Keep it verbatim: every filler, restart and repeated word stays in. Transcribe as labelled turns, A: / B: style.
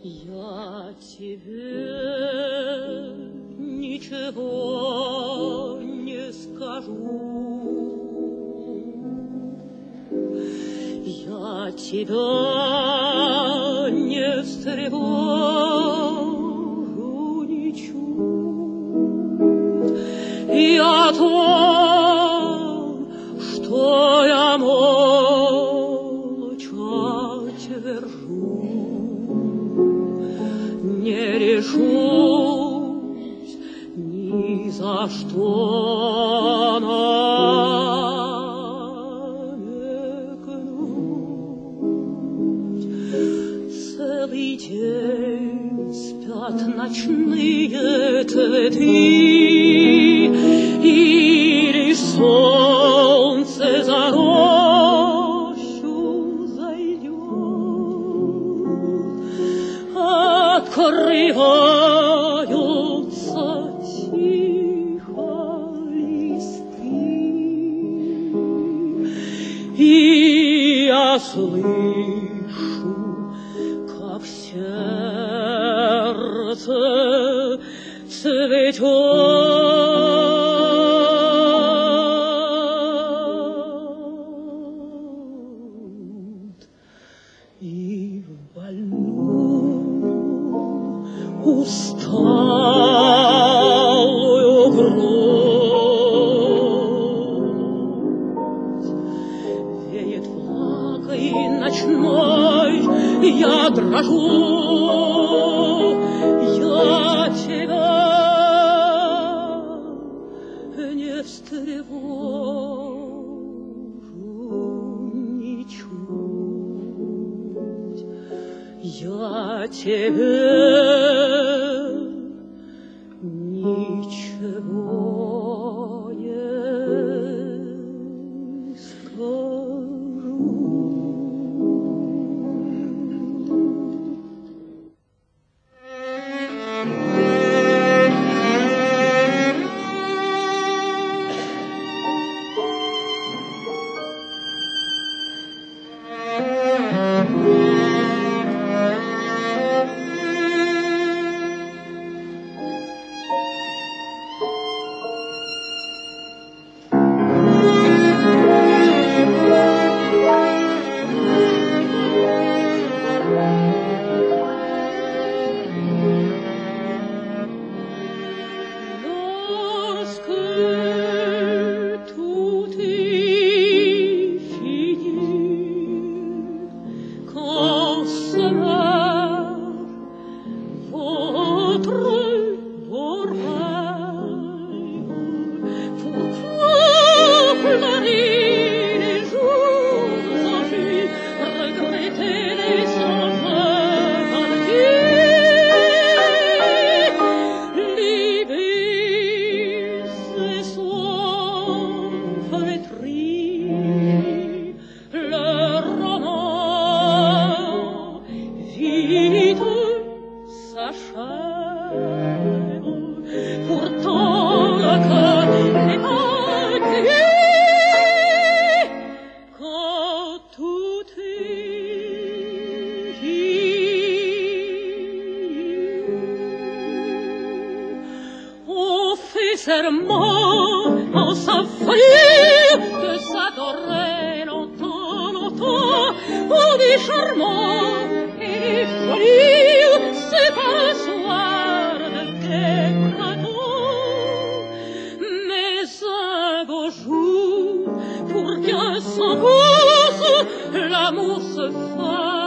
A: Я тебе ничего не скажу, я тебя не встревожу ничуть, и о том, что я молча твержу, не решусь ни за что намекнуть. Целый день спят ночные цветы, и лишь солнце за рощу зайдет, открываются тихо листы, и я слышу, как сердце цветет. И в больную усталую грудь веет влагой ночной, я дрожу, я тебя не встревожу ничуть, я тебе ничего не скажу. Serment en s'offrir de s'adorer longtemps, longtemps, pour du charmant et du folie, c'est un soir de décadent, mais un beau jour, pour qu'un s'en pousse, l'amour se fasse.